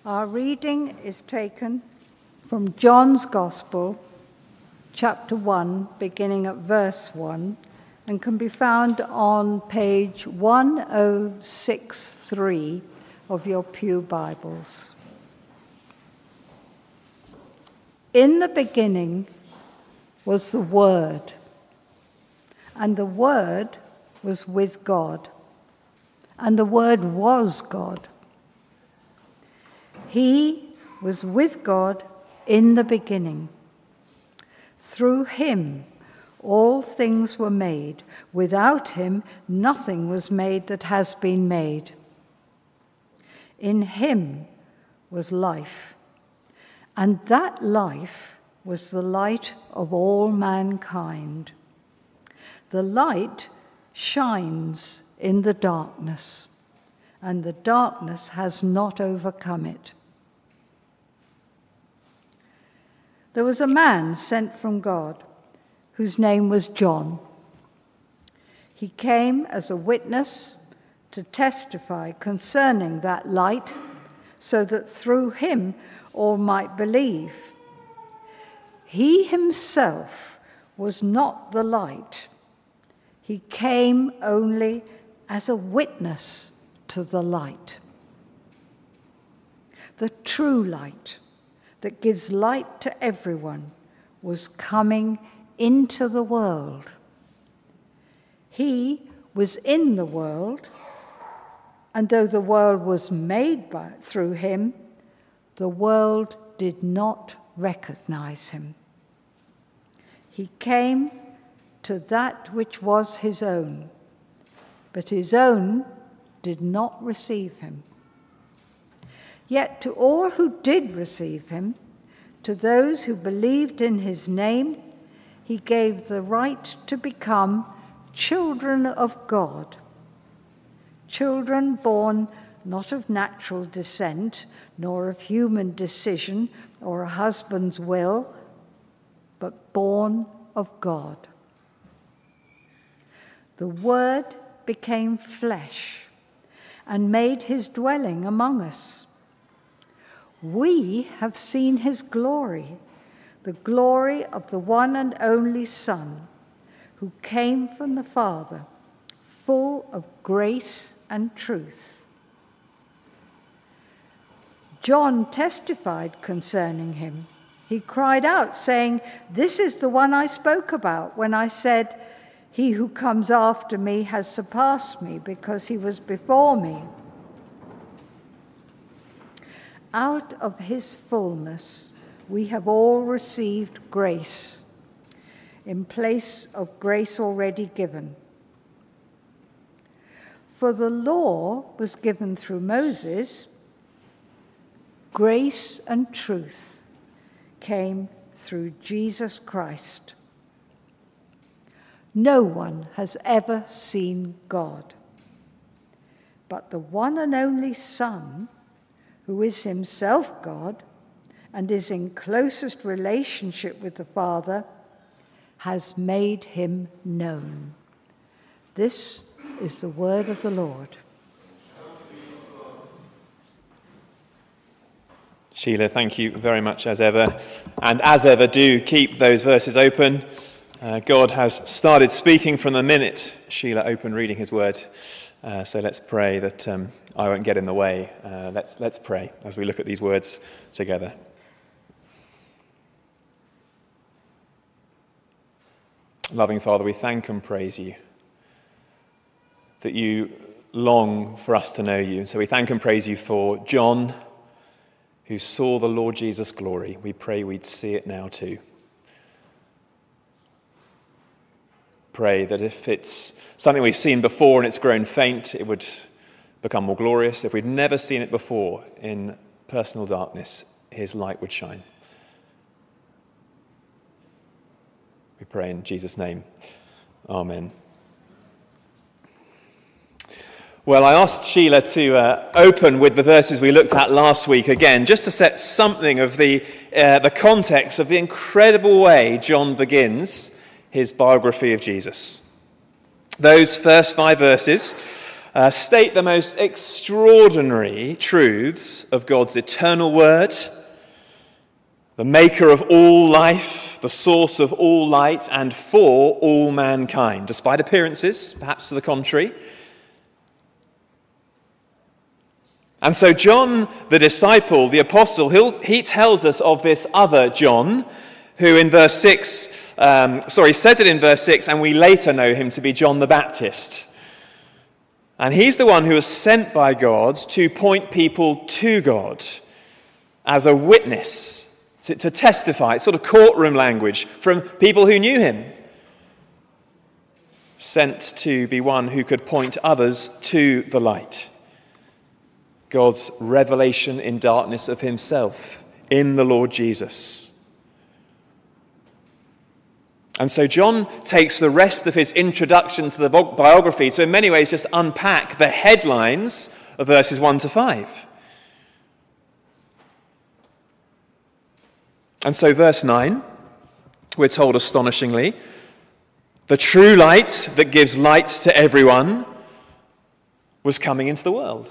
Our reading is taken from John's Gospel, chapter 1, beginning at verse 1, and can be found on page 1063 of your Pew Bibles. In the beginning was the Word, and the Word was with God, and the Word was God. He was with God in the beginning. Through him all things were made. Without him nothing was made that has been made. In him was life, and that life was the light of all mankind. The light shines in the darkness, and the darkness has not overcome it. There was a man sent from God whose name was John. He came as a witness to testify concerning that light, so that through him all might believe. He himself was not the light. He came only as a witness to the light. The true light that gives light to everyone was coming into the world. He was in the world, and though the world was made through him, the world did not recognize him. He came to that which was his own, but his own did not receive him. Yet to all who did receive him, to those who believed in his name, he gave the right to become children of God. Children born not of natural descent, nor of human decision or a husband's will, but born of God. The Word became flesh and made his dwelling among us. We have seen his glory, the glory of the one and only Son, who came from the Father, full of grace and truth. John testified concerning him. He cried out, saying, "This is the one I spoke about when I said, 'He who comes after me has surpassed me, because he was before me.'" Out of his fullness we have all received grace in place of grace already given. For the law was given through Moses, grace and truth came through Jesus Christ. No one has ever seen God, but the one and only Son, who is himself God and is in closest relationship with the Father, has made him known. This is the word of the Lord. Sheila, thank you very much as ever. And as ever, do keep those verses open. God has started speaking from the minute Sheila opened reading his word. So let's pray that I won't get in the way. Let's pray as we look at these words together. Loving Father, we thank and praise you that you long for us to know you. And so we thank and praise you for John, who saw the Lord Jesus' glory. We pray we'd see it now too. Pray that if it's something we've seen before and it's grown faint, it would become more glorious. If we'd never seen it before in personal darkness, his light would shine. We pray in Jesus' name. Amen. Well, I asked Sheila to open with the verses we looked at last week again, just to set something of the context of the incredible way John begins his biography of Jesus. Those first 5 verses state the most extraordinary truths of God's eternal word, the maker of all life, the source of all light, and for all mankind, despite appearances, perhaps to the contrary. And so John, the disciple, the apostle, he tells us of this other John, who in verse 6, says it in verse 6, and we later know him to be John the Baptist. And he's the one who was sent by God to point people to God as a witness, to testify. It's sort of courtroom language from people who knew him. Sent to be one who could point others to the light. God's revelation in darkness of himself in the Lord Jesus. And so John takes the rest of his introduction to the biography to in many ways just unpack the headlines of verses 1 to 5. And so verse 9, we're told astonishingly, the true light that gives light to everyone was coming into the world.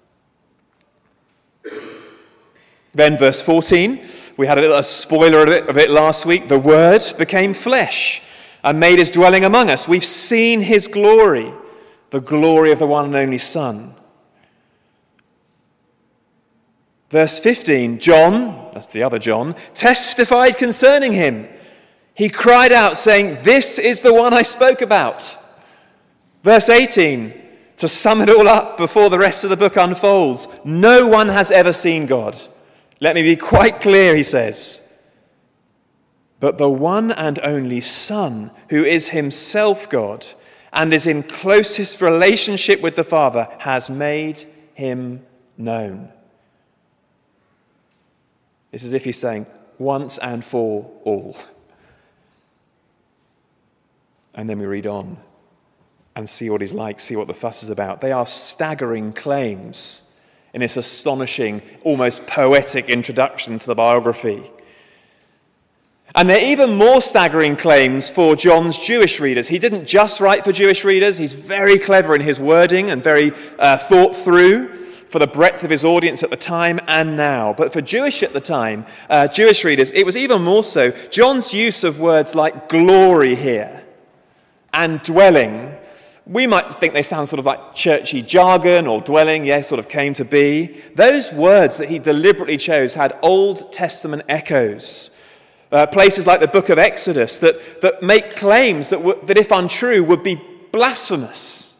Then verse 14, we had a spoiler of it last week. The Word became flesh and made his dwelling among us. We've seen his glory, the glory of the one and only Son. Verse 15, John, that's the other John, testified concerning him. He cried out saying, "This is the one I spoke about." Verse 18, to sum it all up before the rest of the book unfolds, no one has ever seen God. Let me be quite clear, he says. But the one and only Son, who is himself God and is in closest relationship with the Father, has made him known. It's as if he's saying, once and for all. And then we read on and see what he's like, see what the fuss is about. They are staggering claims in this astonishing, almost poetic introduction to the biography. And they're even more staggering claims for John's Jewish readers. He didn't just write for Jewish readers. He's very clever in his wording and very thought through for the breadth of his audience at the time and now. But for Jewish at the time, Jewish readers, it was even more so. John's use of words like glory here and dwelling, we might think they sound sort of like churchy jargon, or dwelling, sort of came to be. Those words that he deliberately chose had Old Testament echoes. Places like the book of Exodus that make claims that if untrue, would be blasphemous.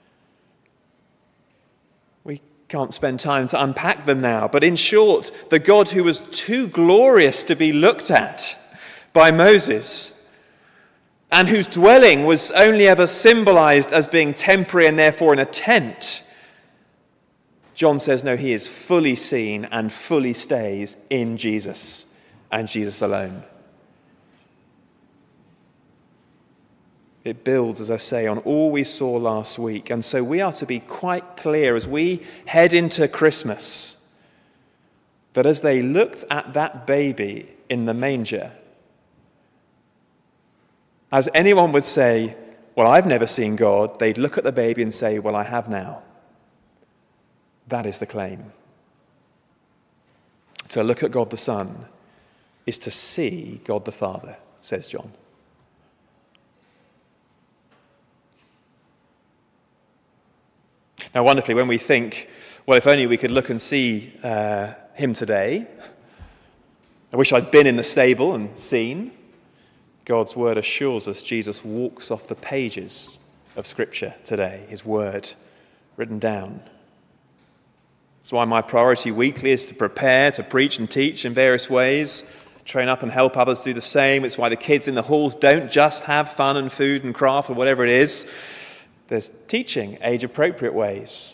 We can't spend time to unpack them now, but in short, the God who was too glorious to be looked at by Moses, and whose dwelling was only ever symbolized as being temporary and therefore in a tent, John says, no, he is fully seen and fully stays in Jesus and Jesus alone. It builds, as I say, on all we saw last week. And so we are to be quite clear as we head into Christmas that as they looked at that baby in the manger, as anyone would say, well, I've never seen God, they'd look at the baby and say, well, I have now. That is the claim. To look at God the Son is to see God the Father, says John. Now, wonderfully, when we think, well, if only we could look and see him today, I wish I'd been in the stable and seen. God's word assures us Jesus walks off the pages of Scripture today, his word written down. That's why my priority weekly is to prepare, to preach and teach in various ways, train up and help others do the same. It's why the kids in the halls don't just have fun and food and craft or whatever it is. There's teaching, age-appropriate ways.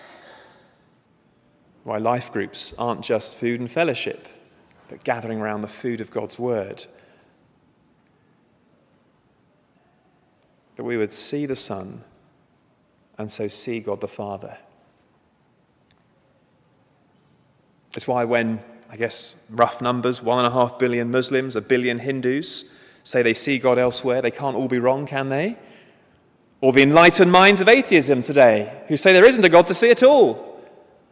Why life groups aren't just food and fellowship, but gathering around the food of God's word. That we would see the Son and so see God the Father. It's why when, I guess, rough numbers, 1.5 billion Muslims, 1 billion Hindus say they see God elsewhere, they can't all be wrong, can they? Or the enlightened minds of atheism today, who say there isn't a God to see at all.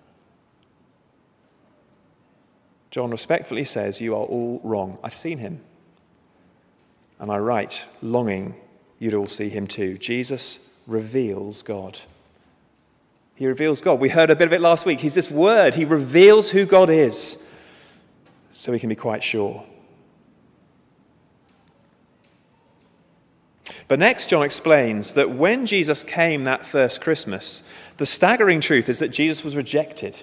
John respectfully says, you are all wrong. I've seen him. And I write, longing you'd all see him too. Jesus reveals God. He reveals God. We heard a bit of it last week. He's this word. He reveals who God is, so we can be quite sure. But next, John explains that when Jesus came that first Christmas, the staggering truth is that Jesus was rejected.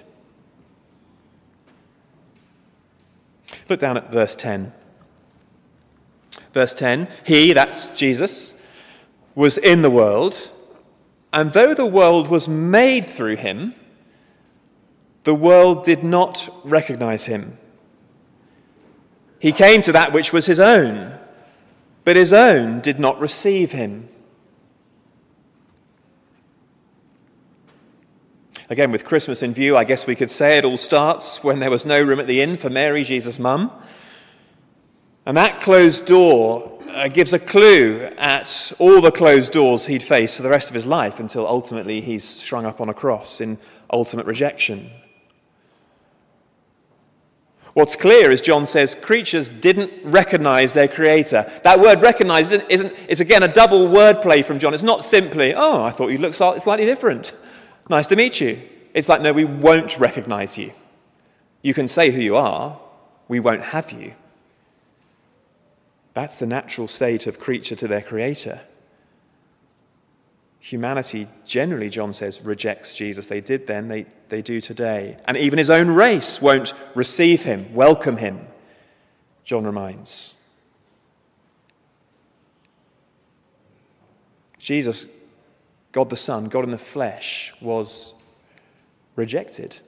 Look down at verse 10. Verse 10, he, that's Jesus, was in the world, and though the world was made through him, the world did not recognize him. He came to that which was his own, but his own did not receive him. Again, with Christmas in view, I guess we could say it all starts when there was no room at the inn for Mary, Jesus' mum. And that closed door gives a clue at all the closed doors he'd face for the rest of his life until ultimately he's strung up on a cross in ultimate rejection. What's clear is John says creatures didn't recognize their creator. That word recognize is again a double word play from John. It's not simply, oh, I thought you looked slightly different. Nice to meet you. It's like, no, we won't recognize you. You can say who you are. We won't have you. That's the natural state of creature to their creator. Humanity generally, John says, rejects Jesus. They did then, they do today. And even his own race won't receive him, welcome him, John reminds. Jesus, God the Son, God in the flesh, was rejected.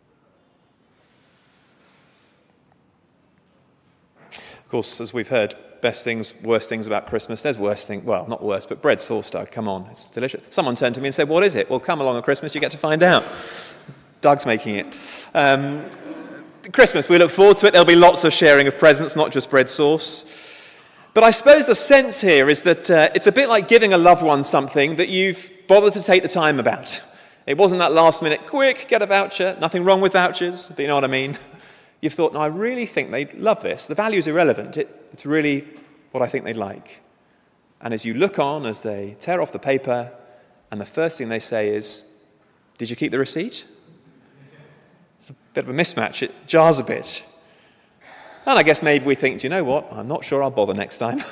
Of course, as we've heard, best things, worst things about Christmas. There's worse things, well, not worse, but bread sauce, Doug, come on, it's delicious. Someone turned to me and said, what is it? Well, come along at Christmas, you get to find out. Doug's making it. Christmas, we look forward to it. There'll be lots of sharing of presents, not just bread sauce. But I suppose the sense here is that it's a bit like giving a loved one something that you've bothered to take the time about. It wasn't that last minute, quick, get a voucher. Nothing wrong with vouchers, but you know what I mean. You've thought, no, I really think they'd love this. The value's irrelevant. It's really what I think they'd like. And as you look on, as they tear off the paper, and the first thing they say is, did you keep the receipt? It's a bit of a mismatch. It jars a bit. And I guess maybe we think, do you know what? I'm not sure I'll bother next time.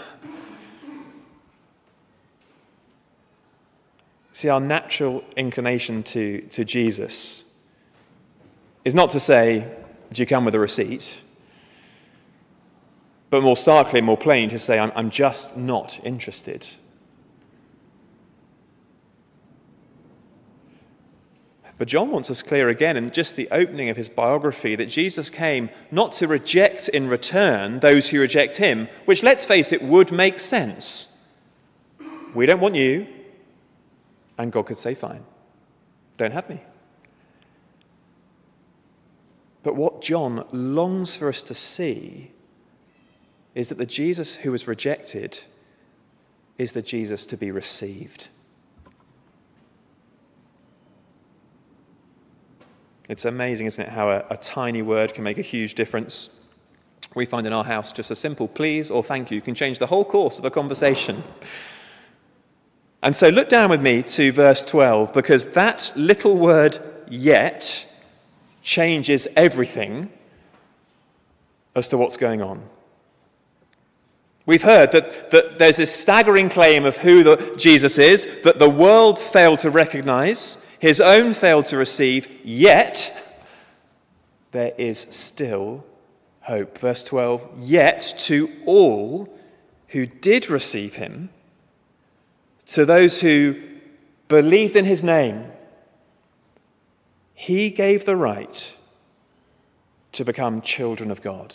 See, our natural inclination to Jesus is not to say, do you come with a receipt? But more starkly, more plain, to say, I'm just not interested. But John wants us clear again in just the opening of his biography that Jesus came not to reject in return those who reject him, which, let's face it, would make sense. We don't want you, and God could say, fine, don't have me. But what John longs for us to see is that the Jesus who was rejected is the Jesus to be received. It's amazing, isn't it, how a tiny word can make a huge difference. We find in our house just a simple please or thank you can change the whole course of a conversation. And so look down with me to verse 12, because that little word yet changes everything as to what's going on. We've heard that there's this staggering claim of who Jesus is, that the world failed to recognize, his own failed to receive, yet there is still hope. Verse 12, yet to all who did receive him, to those who believed in his name, he gave the right to become children of God.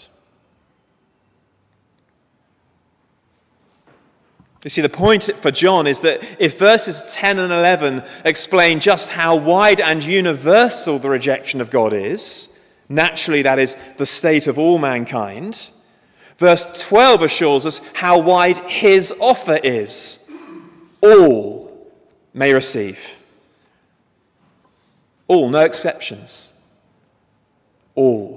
You see, the point for John is that if verses 10 and 11 explain just how wide and universal the rejection of God is, naturally that is the state of all mankind, verse 12 assures us how wide his offer is. All may receive. All, no exceptions. All.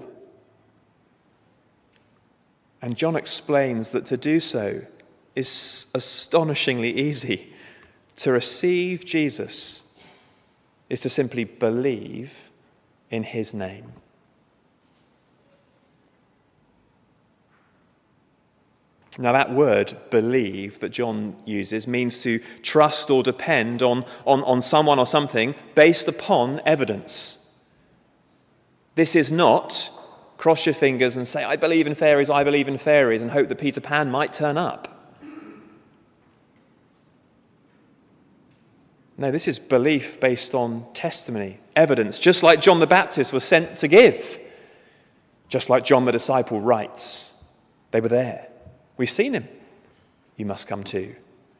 And John explains that to do so is astonishingly easy. To receive Jesus is to simply believe in his name. Now that word, believe, that John uses means to trust or depend on someone or something based upon evidence. This is not cross your fingers and say, I believe in fairies, and hope that Peter Pan might turn up. No, this is belief based on testimony, evidence, just like John the Baptist was sent to give. Just like John the disciple writes, they were there. We've seen him. You must come too.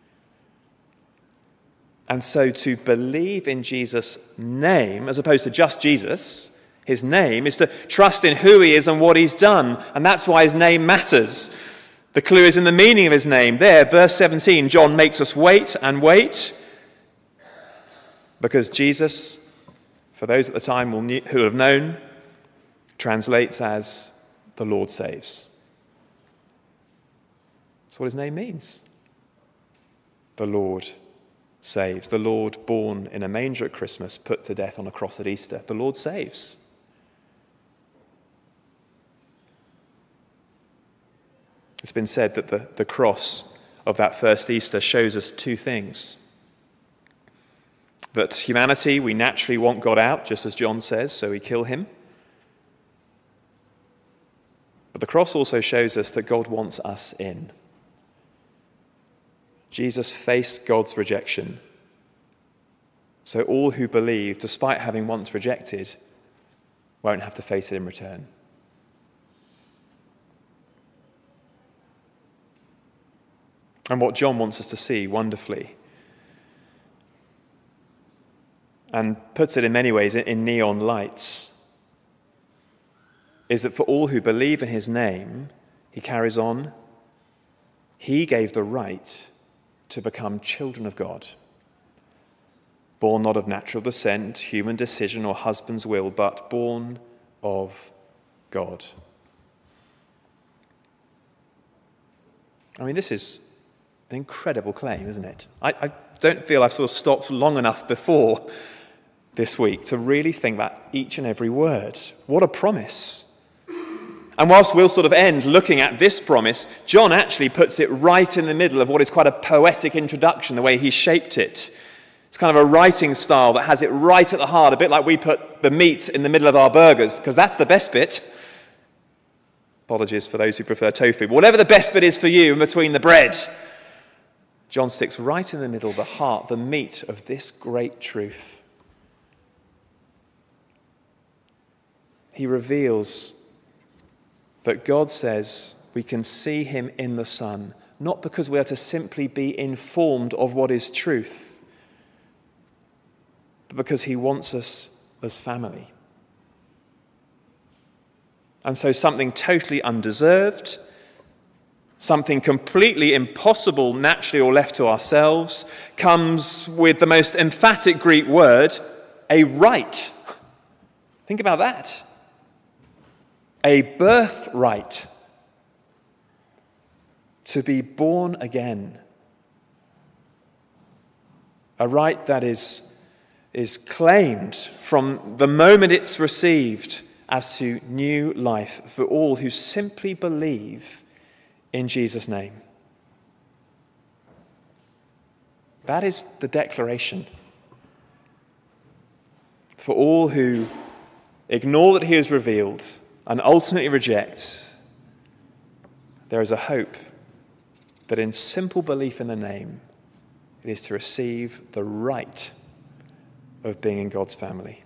And so to believe in Jesus' name, as opposed to just Jesus, his name, is to trust in who he is and what he's done. And that's why his name matters. The clue is in the meaning of his name. There, verse 17, John makes us wait and wait. Because Jesus, for those at the time who have known, translates as the Lord saves. That's what his name means. The Lord saves. The Lord born in a manger at Christmas, put to death on a cross at Easter. The Lord saves. It's been said that the cross of that first Easter shows us two things. That humanity, we naturally want God out, just as John says, so we kill him. But the cross also shows us that God wants us in. Jesus faced God's rejection. So all who believe, despite having once rejected, won't have to face it in return. And what John wants us to see wonderfully, and puts it in many ways in neon lights, is that for all who believe in his name, he carries on, he gave the right to become children of God, born not of natural descent, human decision, or husband's will, but born of God. I mean, this is an incredible claim, isn't it? I don't feel I've sort of stopped long enough before this week to really think about each and every word. What a promise. And whilst we'll sort of end looking at this promise, John actually puts it right in the middle of what is quite a poetic introduction, the way he shaped it. It's kind of a writing style that has it right at the heart, a bit like we put the meat in the middle of our burgers, because that's the best bit. Apologies for those who prefer tofu. But whatever the best bit is for you in between the bread, John sticks right in the middle, the heart, the meat of this great truth. He reveals that God says we can see him in the Son, not because we are to simply be informed of what is truth, but because he wants us as family. And so something totally undeserved, something completely impossible naturally or left to ourselves, comes with the most emphatic Greek word, a right. Think about that. A birthright, to be born again. A right that is claimed from the moment it's received as to new life for all who simply believe in Jesus' name. That is the declaration. For all who ignore that he is revealed and ultimately reject, there is a hope that in simple belief in the name, it is to receive the right of being in God's family.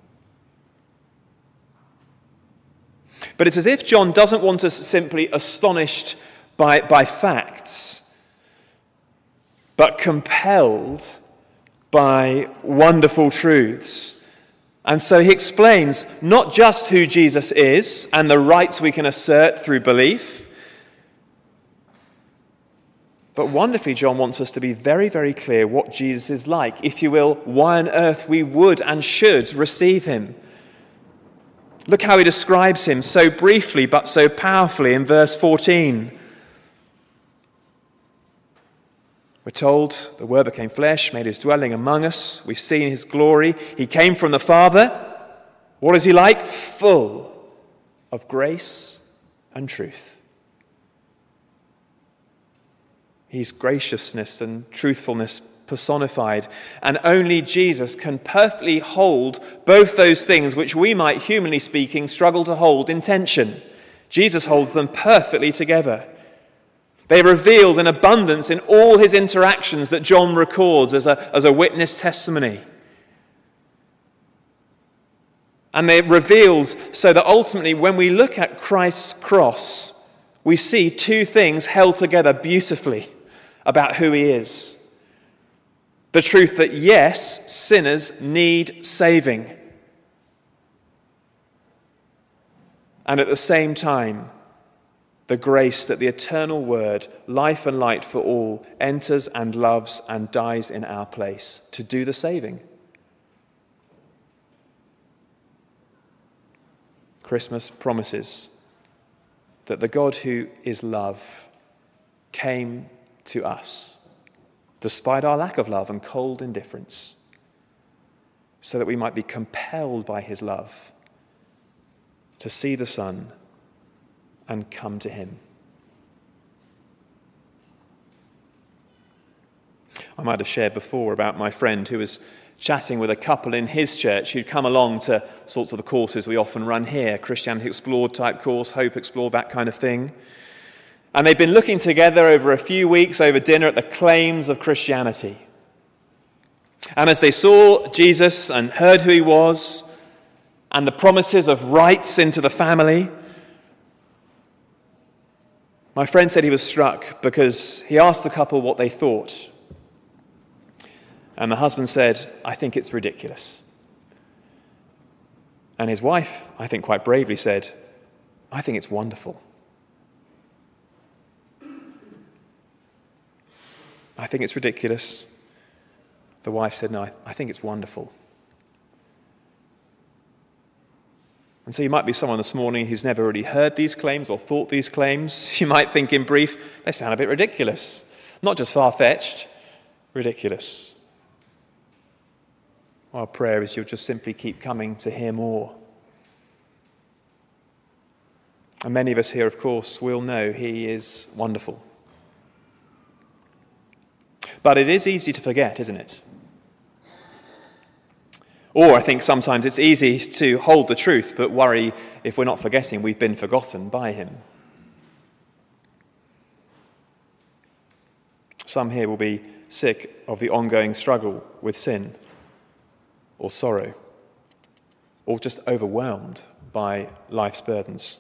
But it's as if John doesn't want us simply astonished by facts, but compelled by wonderful truths. And so he explains not just who Jesus is and the rights we can assert through belief, But wonderfully, John wants us to be very, very clear what Jesus is like. If you will, why on earth we would and should receive him. Look how he describes him so briefly but so powerfully in verse 14. We're told the Word became flesh, made his dwelling among us. We've seen his glory. He came from the Father. What is he like? Full of grace and truth. He's graciousness and truthfulness personified. And only Jesus can perfectly hold both those things which we might, humanly speaking, struggle to hold in tension. Jesus holds them perfectly together. They're revealed in abundance in all his interactions that John records as a witness testimony. And they're revealed so that ultimately when we look at Christ's cross, we see two things held together beautifully about who he is. The truth that, yes, sinners need saving. And at the same time, the grace that the eternal Word, life and light for all, enters and loves and dies in our place to do the saving. Christmas promises that the God who is love came to us, despite our lack of love and cold indifference, so that we might be compelled by his love to see the Son and come to him. I might have shared before about my friend who was chatting with a couple in his church who'd come along to sorts of the courses we often run here, Christianity Explored type course, Hope Explored, that kind of thing. And they'd been looking together over a few weeks over dinner at the claims of Christianity. And as they saw Jesus and heard who he was and the promises of rights into the family, my friend said he was struck because he asked the couple what they thought. And the husband said, "I think it's ridiculous." And his wife, I think quite bravely, said, "I think it's wonderful." "I think it's ridiculous." The wife said, "No, I think it's wonderful." And so you might be someone this morning who's never really heard these claims or thought these claims. You might think in brief, they sound a bit ridiculous. Not just far-fetched, ridiculous. Our prayer is you'll just simply keep coming to hear more. And many of us here, of course, will know he is wonderful. But it is easy to forget, isn't it? Or I think sometimes it's easy to hold the truth, but worry if we're not forgetting we've been forgotten by him. Some here will be sick of the ongoing struggle with sin, or sorrow, or just overwhelmed by life's burdens.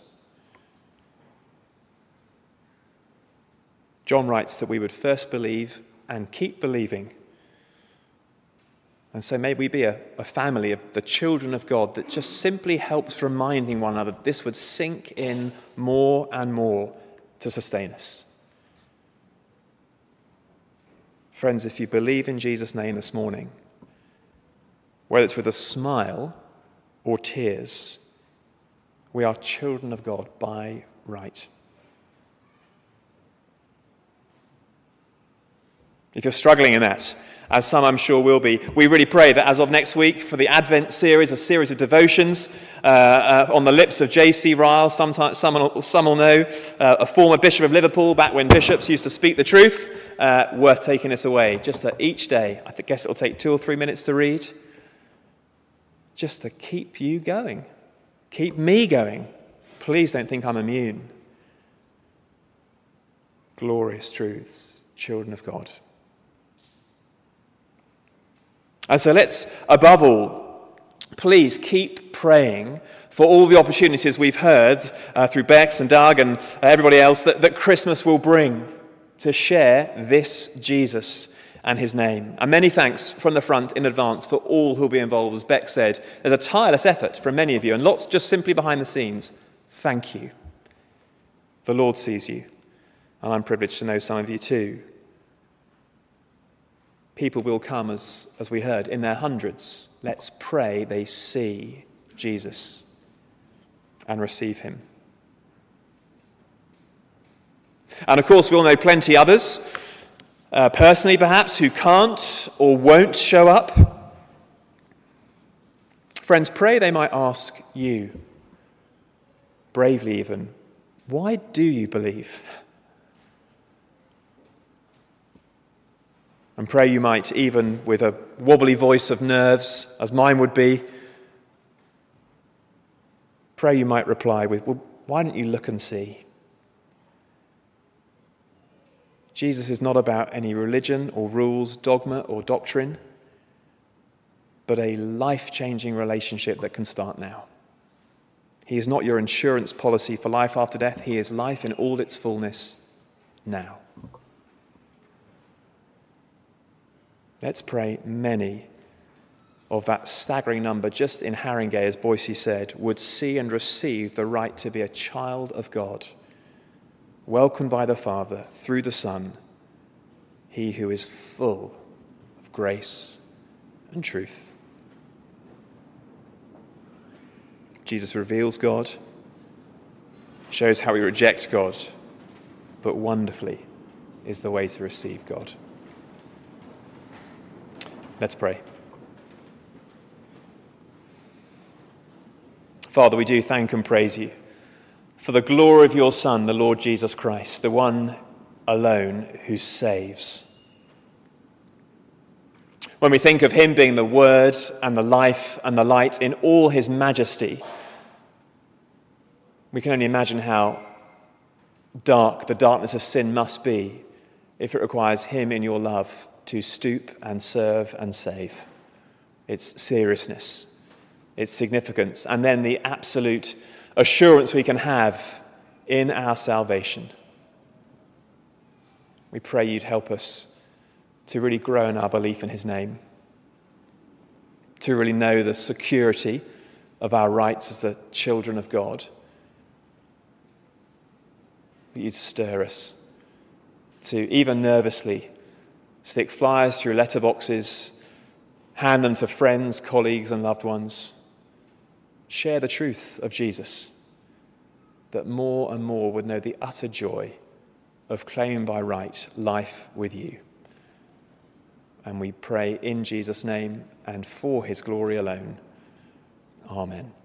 John writes that we would first believe and keep believing. And so may we be a family of the children of God that just simply helps reminding one another that this would sink in more and more to sustain us. Friends, if you believe in Jesus' name this morning, whether it's with a smile or tears, we are children of God by right. If you're struggling in that, as some I'm sure will be, we really pray that as of next week for the Advent series, a series of devotions on the lips of J.C. Ryle, some will know, a former Bishop of Liverpool, back when bishops used to speak the truth, worth taking this away. Just that each day, I guess it'll take 2 or 3 minutes to read, just to keep you going, keep me going. Please don't think I'm immune. Glorious truths, children of God. And so let's, above all, please keep praying for all the opportunities we've heard through Bex and Doug and everybody else that Christmas will bring to share this Jesus and his name. And many thanks from the front in advance for all who'll be involved. As Beck said, there's a tireless effort from many of you and lots just simply behind the scenes. Thank you. The Lord sees you, and I'm privileged to know some of you too. People will come, as we heard, in their hundreds. Let's pray they see Jesus and receive him. And of course, we'll know plenty others, personally perhaps, who can't or won't show up. Friends, pray they might ask you, bravely even, why do you believe? And pray you might, even with a wobbly voice of nerves, as mine would be, pray you might reply with, well, why don't you look and see? Jesus is not about any religion or rules, dogma or doctrine, but a life-changing relationship that can start now. He is not your insurance policy for life after death. He is life in all its fullness now. Let's pray many of that staggering number just in Haringey, as Boise said, would see and receive the right to be a child of God, welcomed by the Father through the Son, he who is full of grace and truth. Jesus reveals God, shows how we reject God, but wonderfully is the way to receive God. Let's pray. Father, we do thank and praise you for the glory of your Son, the Lord Jesus Christ, the one alone who saves. When we think of him being the Word and the life and the light in all his majesty, we can only imagine how dark the darkness of sin must be if it requires him in your love to stoop and serve and save. Its seriousness, its significance, and then the absolute assurance we can have in our salvation. We pray you'd help us to really grow in our belief in his name, to really know the security of our rights as the children of God. That you'd stir us to even nervously stick flyers through letterboxes, hand them to friends, colleagues, and loved ones. Share the truth of Jesus, that more and more would know the utter joy of claiming by right life with you. And we pray in Jesus' name and for his glory alone. Amen.